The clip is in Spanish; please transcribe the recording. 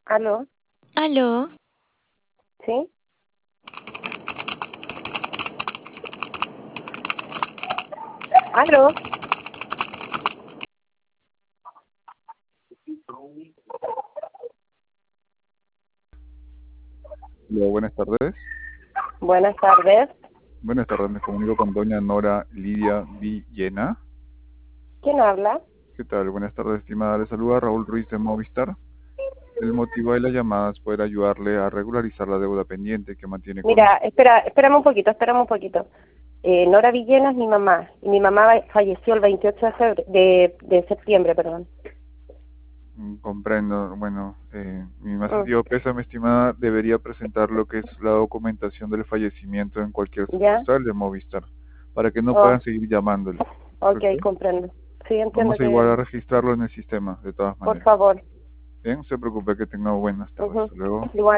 ¿Aló? Aló, ¿Sí? ¿Aló? Hola, buenas tardes. Buenas tardes. Buenas tardes, me comunico con doña Nora Lidia Villena. ¿Quién habla? ¿Qué tal? Buenas tardes, estimada. Le saluda Raúl Ruiz de Movistar. El motivo de la llamada es poder ayudarle a regularizar la deuda pendiente que mantiene con Mira, nosotros. espérame un poquito. Nora Villena es mi mamá, y mi mamá falleció el 28 de septiembre, perdón. Comprendo. Bueno, mi más Mm, sentido pésame, estimada, debería presentar lo que es la documentación del fallecimiento en cualquier ¿Ya? sucursal de Movistar, para que no Oh, puedan seguir llamándole. ok, ¿Correcto? comprendo. Sí, entiendo Vamos a igual a que, registrarlo en el sistema, de todas por maneras. favor. Bien, no se preocupe, que tenga buenas tardes. Ujú. Hasta luego. Igual.